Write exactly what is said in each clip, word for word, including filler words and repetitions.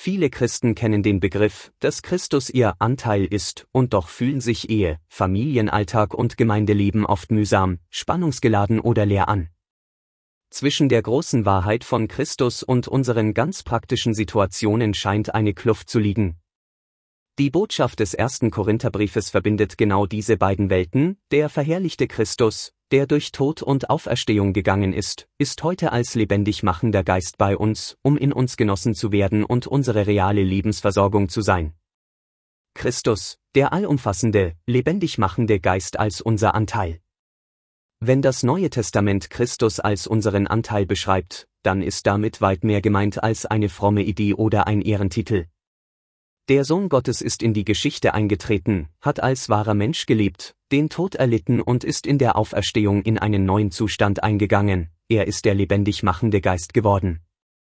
Viele Christen kennen den Begriff, dass Christus ihr Anteil ist, und doch fühlen sich Ehe, Familienalltag und Gemeindeleben oft mühsam, spannungsgeladen oder leer an. Zwischen der großen Wahrheit von Christus und unseren ganz praktischen Situationen scheint eine Kluft zu liegen. Die Botschaft des ersten Korintherbriefes verbindet genau diese beiden Welten. Der verherrlichte Christus, der durch Tod und Auferstehung gegangen ist, ist heute als lebendig machender Geist bei uns, um in uns genossen zu werden und unsere reale Lebensversorgung zu sein. Christus, der allumfassende, lebendig machende Geist als unser Anteil. Wenn das Neue Testament Christus als unseren Anteil beschreibt, dann ist damit weit mehr gemeint als eine fromme Idee oder ein Ehrentitel. Der Sohn Gottes ist in die Geschichte eingetreten, hat als wahrer Mensch gelebt, den Tod erlitten und ist in der Auferstehung in einen neuen Zustand eingegangen, er ist der lebendig machende Geist geworden.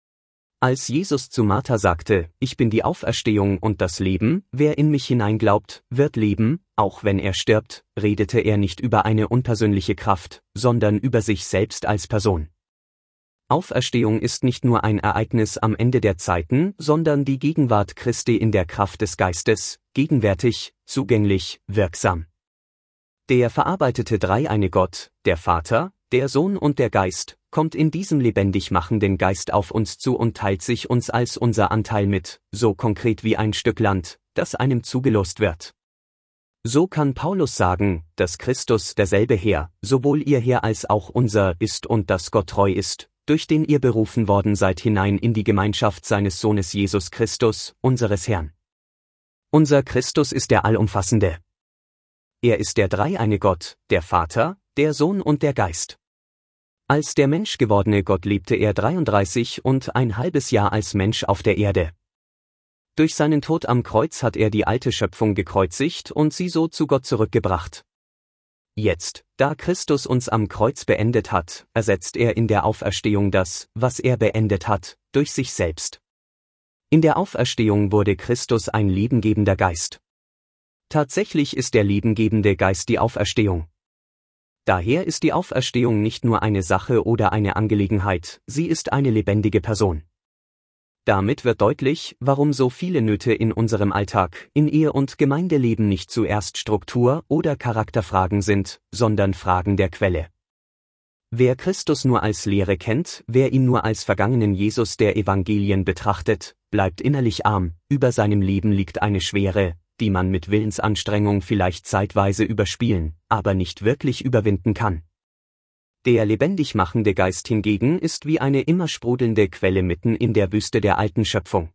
Als Jesus zu Martha sagte, ich bin die Auferstehung und das Leben, wer in mich hineinglaubt, wird leben, auch wenn er stirbt, redete er nicht über eine unpersönliche Kraft, sondern über sich selbst als Person. Auferstehung ist nicht nur ein Ereignis am Ende der Zeiten, sondern die Gegenwart Christi in der Kraft des Geistes, gegenwärtig, zugänglich, wirksam. Der verarbeitete dreieine Gott, der Vater, der Sohn und der Geist, kommt in diesem lebendig machenden Geist auf uns zu und teilt sich uns als unser Anteil mit, so konkret wie ein Stück Land, das einem zugelost wird. So kann Paulus sagen, dass Christus derselbe Herr, sowohl ihr Herr als auch unser ist und dass Gott treu ist, durch den ihr berufen worden seid hinein in die Gemeinschaft seines Sohnes Jesus Christus, unseres Herrn. Unser Christus ist der Allumfassende. Er ist der dreieine Gott, der Vater, der Sohn und der Geist. Als der menschgewordene Gott lebte er dreiunddreißig und ein halbes Jahr als Mensch auf der Erde. Durch seinen Tod am Kreuz hat er die alte Schöpfung gekreuzigt und sie so zu Gott zurückgebracht. Jetzt, da Christus uns am Kreuz beendet hat, ersetzt er in der Auferstehung das, was er beendet hat, durch sich selbst. In der Auferstehung wurde Christus ein lebengebender Geist. Tatsächlich ist der lebengebende Geist die Auferstehung. Daher ist die Auferstehung nicht nur eine Sache oder eine Angelegenheit, sie ist eine lebendige Person. Damit wird deutlich, warum so viele Nöte in unserem Alltag, in Ehe und Gemeindeleben nicht zuerst Struktur- oder Charakterfragen sind, sondern Fragen der Quelle. Wer Christus nur als Lehre kennt, wer ihn nur als vergangenen Jesus der Evangelien betrachtet, bleibt innerlich arm, über seinem Leben liegt eine Schwere, die man mit Willensanstrengung vielleicht zeitweise überspielen, aber nicht wirklich überwinden kann. Der lebendig machende Geist hingegen ist wie eine immer sprudelnde Quelle mitten in der Wüste der alten Schöpfung.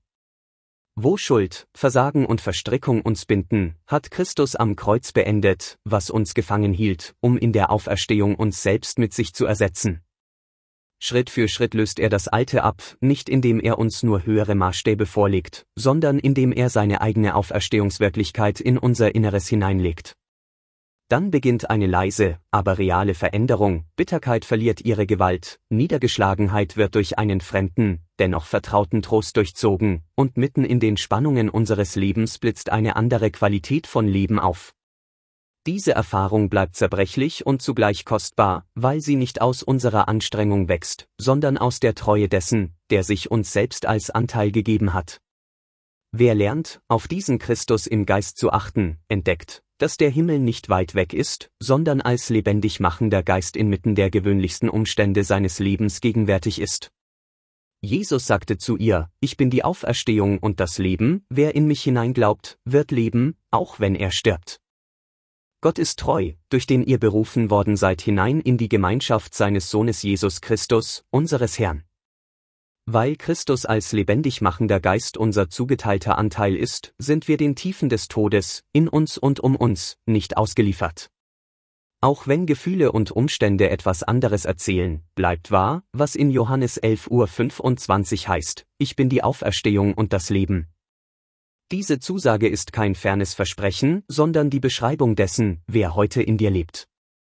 Wo Schuld, Versagen und Verstrickung uns binden, hat Christus am Kreuz beendet, was uns gefangen hielt, um in der Auferstehung uns selbst mit sich zu ersetzen. Schritt für Schritt löst er das Alte ab, nicht indem er uns nur höhere Maßstäbe vorlegt, sondern indem er seine eigene Auferstehungswirklichkeit in unser Inneres hineinlegt. Dann beginnt eine leise, aber reale Veränderung, Bitterkeit verliert ihre Gewalt, Niedergeschlagenheit wird durch einen fremden, dennoch vertrauten Trost durchzogen, und mitten in den Spannungen unseres Lebens blitzt eine andere Qualität von Leben auf. Diese Erfahrung bleibt zerbrechlich und zugleich kostbar, weil sie nicht aus unserer Anstrengung wächst, sondern aus der Treue dessen, der sich uns selbst als Anteil gegeben hat. Wer lernt, auf diesen Christus im Geist zu achten, entdeckt, dass der Himmel nicht weit weg ist, sondern als lebendig machender Geist inmitten der gewöhnlichsten Umstände seines Lebens gegenwärtig ist. Jesus sagte zu ihr, ich bin die Auferstehung und das Leben, wer in mich hineinglaubt, wird leben, auch wenn er stirbt. Gott ist treu, durch den ihr berufen worden seid hinein in die Gemeinschaft seines Sohnes Jesus Christus, unseres Herrn. Weil Christus als lebendig machender Geist unser zugeteilter Anteil ist, sind wir den Tiefen des Todes, in uns und um uns, nicht ausgeliefert. Auch wenn Gefühle und Umstände etwas anderes erzählen, bleibt wahr, was in Johannes elf Uhr fünfundzwanzig heißt, ich bin die Auferstehung und das Leben. Diese Zusage ist kein fernes Versprechen, sondern die Beschreibung dessen, wer heute in dir lebt.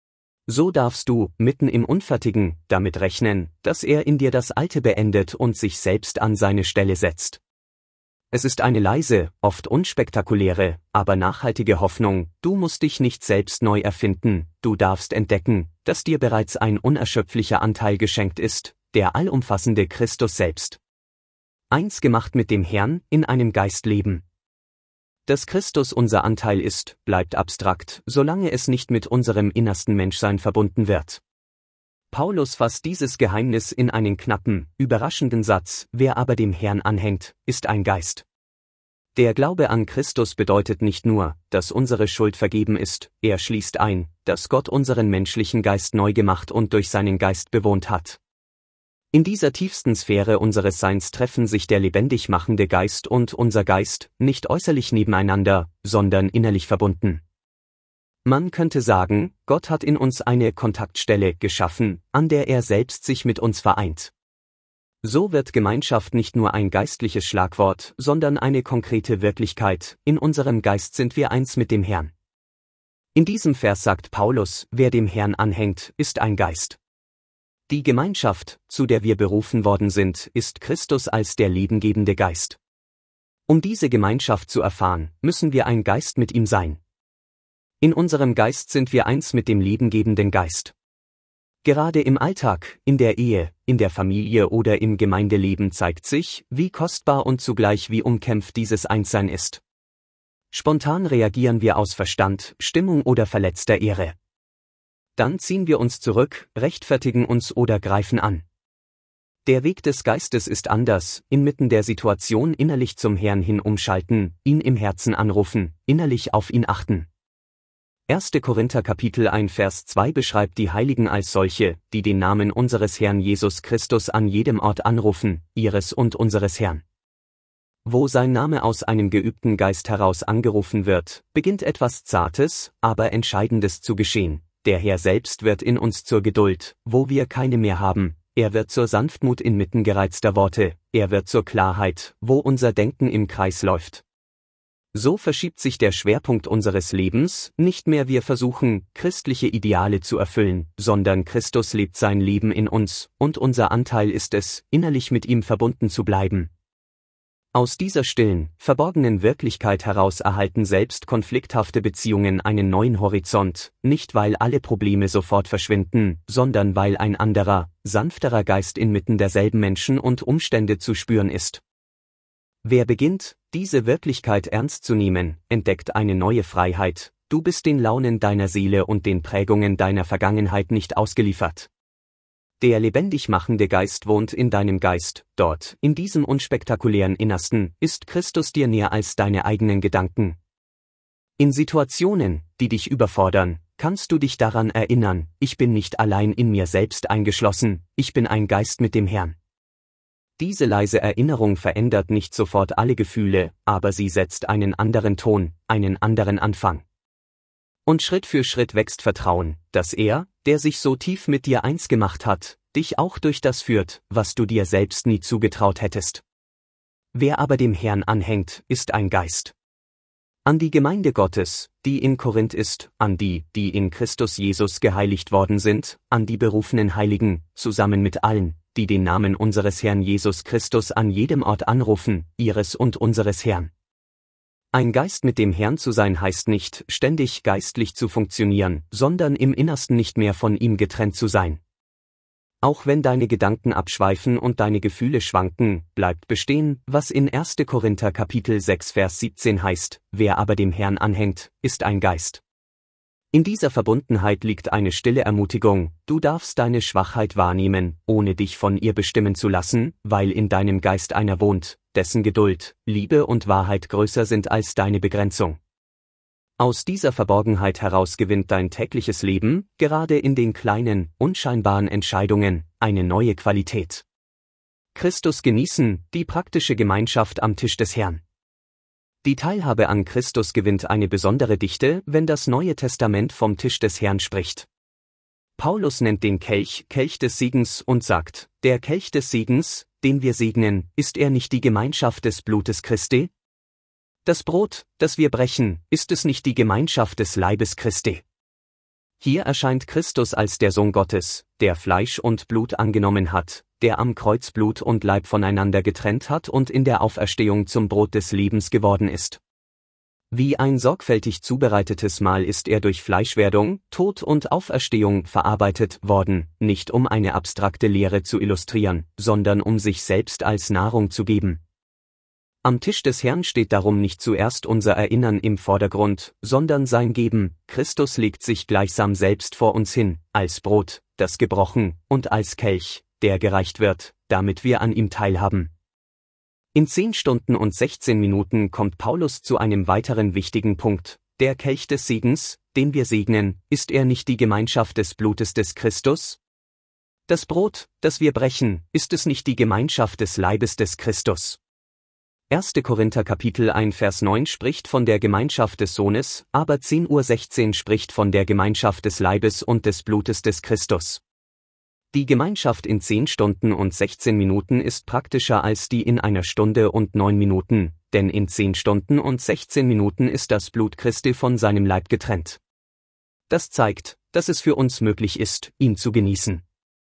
So darfst du, mitten im Unfertigen, damit rechnen, dass er in dir das Alte beendet und sich selbst an seine Stelle setzt. Es ist eine leise, oft unspektakuläre, aber nachhaltige Hoffnung, du musst dich nicht selbst neu erfinden, du darfst entdecken, dass dir bereits ein unerschöpflicher Anteil geschenkt ist, der allumfassende Christus selbst. Eins gemacht mit dem Herrn, in einem Geist leben. Dass Christus unser Anteil ist, bleibt abstrakt, solange es nicht mit unserem innersten Menschsein verbunden wird. Paulus fasst dieses Geheimnis in einen knappen, überraschenden Satz: Wer aber dem Herrn anhängt, ist ein Geist. Der Glaube an Christus bedeutet nicht nur, dass unsere Schuld vergeben ist, er schließt ein, dass Gott unseren menschlichen Geist neu gemacht und durch seinen Geist bewohnt hat. In dieser tiefsten Sphäre unseres Seins treffen sich der lebendig machende Geist und unser Geist, nicht äußerlich nebeneinander, sondern innerlich verbunden. Man könnte sagen, Gott hat in uns eine Kontaktstelle geschaffen, an der er selbst sich mit uns vereint. So wird Gemeinschaft nicht nur ein geistliches Schlagwort, sondern eine konkrete Wirklichkeit: In unserem Geist sind wir eins mit dem Herrn. In diesem Vers sagt Paulus: Wer dem Herrn anhängt, ist ein Geist. Die Gemeinschaft, zu der wir berufen worden sind, ist Christus als der lebengebende Geist. Um diese Gemeinschaft zu erfahren, müssen wir ein Geist mit ihm sein. In unserem Geist sind wir eins mit dem lebengebenden Geist. Gerade im Alltag, in der Ehe, in der Familie oder im Gemeindeleben zeigt sich, wie kostbar und zugleich wie umkämpft dieses Einssein ist. Spontan reagieren wir aus Verstand, Stimmung oder verletzter Ehre. Dann ziehen wir uns zurück, rechtfertigen uns oder greifen an. Der Weg des Geistes ist anders: inmitten der Situation innerlich zum Herrn hin umschalten, ihn im Herzen anrufen, innerlich auf ihn achten. erster Korinther Kapitel eins Vers zwei beschreibt die Heiligen als solche, die den Namen unseres Herrn Jesus Christus an jedem Ort anrufen, ihres und unseres Herrn. Wo sein Name aus einem geübten Geist heraus angerufen wird, beginnt etwas Zartes, aber Entscheidendes zu geschehen. Der Herr selbst wird in uns zur Geduld, wo wir keine mehr haben, er wird zur Sanftmut inmitten gereizter Worte, er wird zur Klarheit, wo unser Denken im Kreis läuft. So verschiebt sich der Schwerpunkt unseres Lebens, nicht mehr wir versuchen, christliche Ideale zu erfüllen, sondern Christus lebt sein Leben in uns, und unser Anteil ist es, innerlich mit ihm verbunden zu bleiben. Aus dieser stillen, verborgenen Wirklichkeit heraus erhalten selbst konflikthafte Beziehungen einen neuen Horizont, nicht weil alle Probleme sofort verschwinden, sondern weil ein anderer, sanfterer Geist inmitten derselben Menschen und Umstände zu spüren ist. Wer beginnt, diese Wirklichkeit ernst zu nehmen, entdeckt eine neue Freiheit: Du bist den Launen deiner Seele und den Prägungen deiner Vergangenheit nicht ausgeliefert. Der lebendig machende Geist wohnt in deinem Geist, dort, in diesem unspektakulären Innersten, ist Christus dir näher als deine eigenen Gedanken. In Situationen, die dich überfordern, kannst du dich daran erinnern: Ich bin nicht allein in mir selbst eingeschlossen, ich bin ein Geist mit dem Herrn. Diese leise Erinnerung verändert nicht sofort alle Gefühle, aber sie setzt einen anderen Ton, einen anderen Anfang. Und Schritt für Schritt wächst Vertrauen, dass er, der sich so tief mit dir eins gemacht hat, dich auch durch das führt, was du dir selbst nie zugetraut hättest. Wer aber dem Herrn anhängt, ist ein Geist. An die Gemeinde Gottes, die in Korinth ist, an die, die in Christus Jesus geheiligt worden sind, an die berufenen Heiligen, zusammen mit allen, die den Namen unseres Herrn Jesus Christus an jedem Ort anrufen, ihres und unseres Herrn. Ein Geist mit dem Herrn zu sein heißt nicht, ständig geistlich zu funktionieren, sondern im Innersten nicht mehr von ihm getrennt zu sein. Auch wenn deine Gedanken abschweifen und deine Gefühle schwanken, bleibt bestehen, was in erster Korinther Kapitel sechs Vers siebzehn heißt: Wer aber dem Herrn anhängt, ist ein Geist. In dieser Verbundenheit liegt eine stille Ermutigung: Du darfst deine Schwachheit wahrnehmen, ohne dich von ihr bestimmen zu lassen, weil in deinem Geist einer wohnt, dessen Geduld, Liebe und Wahrheit größer sind als deine Begrenzung. Aus dieser Verborgenheit heraus gewinnt dein tägliches Leben, gerade in den kleinen, unscheinbaren Entscheidungen, eine neue Qualität. Christus genießen, die praktische Gemeinschaft am Tisch des Herrn. Die Teilhabe an Christus gewinnt eine besondere Dichte, wenn das Neue Testament vom Tisch des Herrn spricht. Paulus nennt den Kelch Kelch des Segens und sagt: Der Kelch des Segens, den wir segnen, ist er nicht die Gemeinschaft des Blutes Christi? Das Brot, das wir brechen, ist es nicht die Gemeinschaft des Leibes Christi? Hier erscheint Christus als der Sohn Gottes, der Fleisch und Blut angenommen hat, der am Kreuz Blut und Leib voneinander getrennt hat und in der Auferstehung zum Brot des Lebens geworden ist. Wie ein sorgfältig zubereitetes Mahl ist er durch Fleischwerdung, Tod und Auferstehung verarbeitet worden, nicht um eine abstrakte Lehre zu illustrieren, sondern um sich selbst als Nahrung zu geben. Am Tisch des Herrn steht darum nicht zuerst unser Erinnern im Vordergrund, sondern sein Geben. Christus legt sich gleichsam selbst vor uns hin, als Brot, das gebrochen, und als Kelch, der gereicht wird, damit wir an ihm teilhaben. In zehn Stunden und sechzehn Minuten kommt Paulus zu einem weiteren wichtigen Punkt. Der Kelch des Segens, den wir segnen, ist er nicht die Gemeinschaft des Blutes des Christus? Das Brot, das wir brechen, ist es nicht die Gemeinschaft des Leibes des Christus? erster Korinther Kapitel eins Vers neun spricht von der Gemeinschaft des Sohnes, aber zehn Uhr sechzehn spricht von der Gemeinschaft des Leibes und des Blutes des Christus. Die Gemeinschaft in zehn Stunden und sechzehn Minuten ist praktischer als die in einer Stunde und neun Minuten, denn in zehn Stunden und sechzehn Minuten ist das Blut Christi von seinem Leib getrennt. Das zeigt, dass es für uns möglich ist, ihn zu genießen.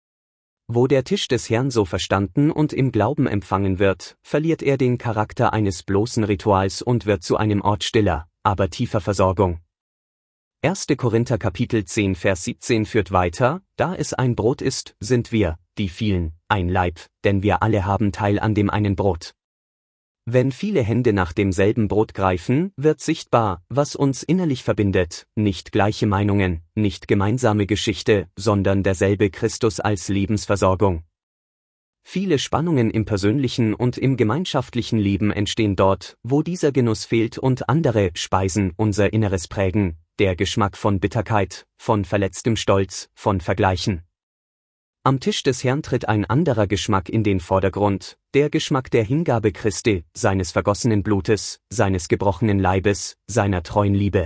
Wo der Tisch des Herrn so verstanden und im Glauben empfangen wird, verliert er den Charakter eines bloßen Rituals und wird zu einem Ort stiller, aber tiefer Versorgung. erster Korinther Kapitel zehn Vers siebzehn führt weiter, da es ein Brot ist, sind wir, die vielen, ein Leib, denn wir alle haben Teil an dem einen Brot. Wenn viele Hände nach demselben Brot greifen, wird sichtbar, was uns innerlich verbindet, nicht gleiche Meinungen, nicht gemeinsame Geschichte, sondern derselbe Christus als Lebensversorgung. Viele Spannungen im persönlichen und im gemeinschaftlichen Leben entstehen dort, wo dieser Genuss fehlt und andere Speisen unser Inneres prägen, der Geschmack von Bitterkeit, von verletztem Stolz, von Vergleichen. Am Tisch des Herrn tritt ein anderer Geschmack in den Vordergrund, der Geschmack der Hingabe Christi, seines vergossenen Blutes, seines gebrochenen Leibes, seiner treuen Liebe.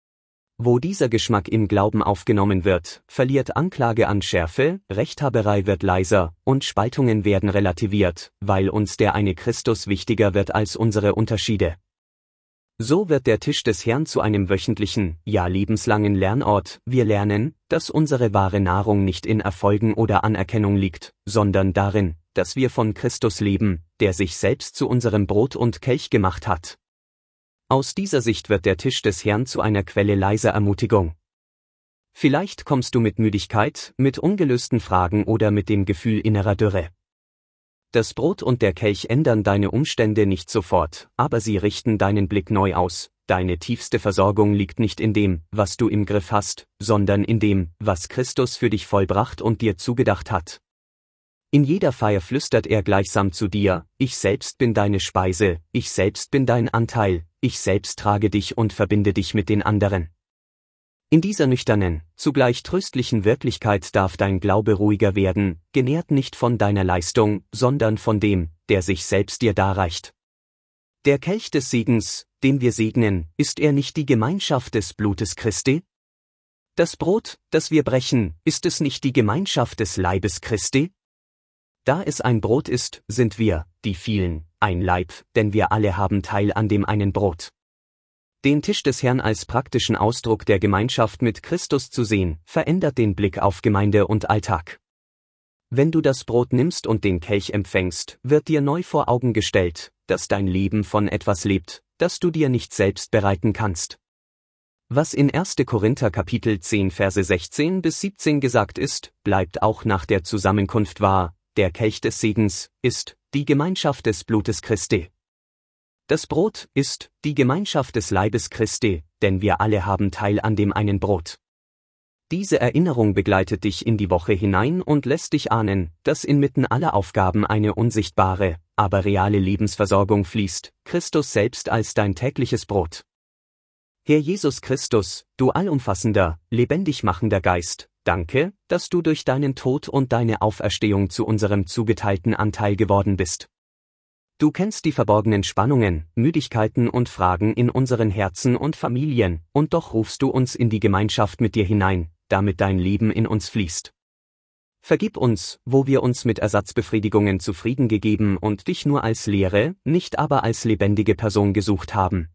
Wo dieser Geschmack im Glauben aufgenommen wird, verliert Anklage an Schärfe, Rechthaberei wird leiser, und Spaltungen werden relativiert, weil uns der eine Christus wichtiger wird als unsere Unterschiede. So wird der Tisch des Herrn zu einem wöchentlichen, ja lebenslangen Lernort. Wir lernen, dass unsere wahre Nahrung nicht in Erfolgen oder Anerkennung liegt, sondern darin, dass wir von Christus leben, der sich selbst zu unserem Brot und Kelch gemacht hat. Aus dieser Sicht wird der Tisch des Herrn zu einer Quelle leiser Ermutigung. Vielleicht kommst du mit Müdigkeit, mit ungelösten Fragen oder mit dem Gefühl innerer Dürre. Das Brot und der Kelch ändern deine Umstände nicht sofort, aber sie richten deinen Blick neu aus. Deine tiefste Versorgung liegt nicht in dem, was du im Griff hast, sondern in dem, was Christus für dich vollbracht und dir zugedacht hat. In jeder Feier flüstert er gleichsam zu dir, ich selbst bin deine Speise, ich selbst bin dein Anteil, ich selbst trage dich und verbinde dich mit den anderen. In dieser nüchternen, zugleich tröstlichen Wirklichkeit darf dein Glaube ruhiger werden, genährt nicht von deiner Leistung, sondern von dem, der sich selbst dir darreicht. Der Kelch des Segens, den wir segnen, ist er nicht die Gemeinschaft des Blutes Christi? Das Brot, das wir brechen, ist es nicht die Gemeinschaft des Leibes Christi? Da es ein Brot ist, sind wir, die vielen, ein Leib, denn wir alle haben Teil an dem einen Brot. Den Tisch des Herrn als praktischen Ausdruck der Gemeinschaft mit Christus zu sehen, verändert den Blick auf Gemeinde und Alltag. Wenn du das Brot nimmst und den Kelch empfängst, wird dir neu vor Augen gestellt, dass dein Leben von etwas lebt, das du dir nicht selbst bereiten kannst. Was in erster Korinther Kapitel zehn Verse sechzehn bis siebzehn gesagt ist, bleibt auch nach der Zusammenkunft wahr, der Kelch des Segens ist die Gemeinschaft des Blutes Christi. Das Brot ist die Gemeinschaft des Leibes Christi, denn wir alle haben Teil an dem einen Brot. Diese Erinnerung begleitet dich in die Woche hinein und lässt dich ahnen, dass inmitten aller Aufgaben eine unsichtbare, aber reale Lebensversorgung fließt, Christus selbst als dein tägliches Brot. Herr Jesus Christus, du allumfassender, lebendig machender Geist, danke, dass du durch deinen Tod und deine Auferstehung zu unserem zugeteilten Anteil geworden bist. Du kennst die verborgenen Spannungen, Müdigkeiten und Fragen in unseren Herzen und Familien, und doch rufst du uns in die Gemeinschaft mit dir hinein, damit dein Leben in uns fließt. Vergib uns, wo wir uns mit Ersatzbefriedigungen zufrieden gegeben und dich nur als leere, nicht aber als lebendige Person gesucht haben.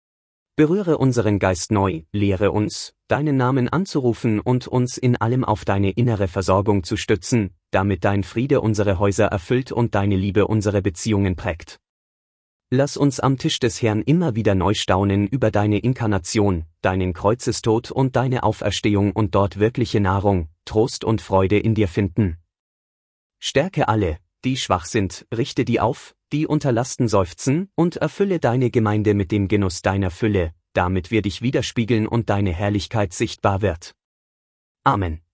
Berühre unseren Geist neu, lehre uns, deinen Namen anzurufen und uns in allem auf deine innere Versorgung zu stützen, damit dein Friede unsere Häuser erfüllt und deine Liebe unsere Beziehungen prägt. Lass uns am Tisch des Herrn immer wieder neu staunen über deine Inkarnation, deinen Kreuzestod und deine Auferstehung und dort wirkliche Nahrung, Trost und Freude in dir finden. Stärke alle, die schwach sind, richte die auf, die unter Lasten seufzen, und erfülle deine Gemeinde mit dem Genuss deiner Fülle, damit wir dich widerspiegeln und deine Herrlichkeit sichtbar wird. Amen.